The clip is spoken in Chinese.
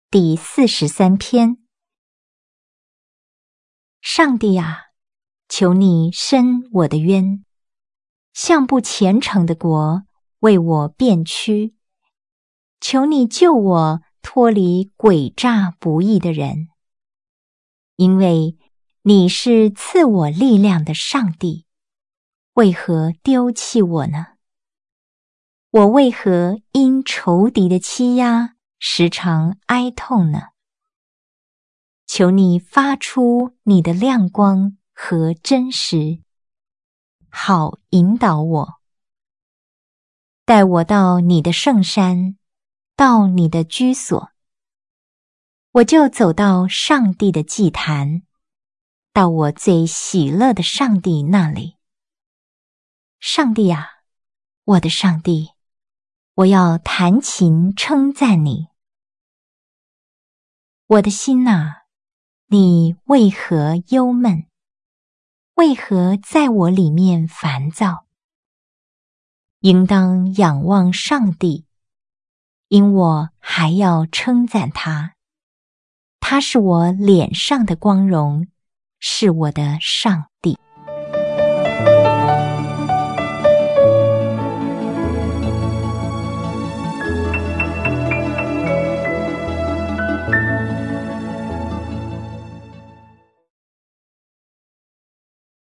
第43篇。上帝啊，求你伸我的冤，向不虔诚的国为我辩屈，求你救我脱离诡诈不义的人，因为你是赐我力量的上帝，为何丢弃我呢？我为何因仇敌的欺压时常哀痛呢？求你发出你的亮光和真实，好引导我，带我到你的圣山，到你的居所，我就走到上帝的祭坛，到我最喜乐的上帝那里。上帝啊，我的上帝，我要弹琴称赞你。我的心啊，你为何忧闷？为何在我里面烦躁？应当仰望上帝，因我还要称赞他。他是我脸上的光荣，是我的上帝。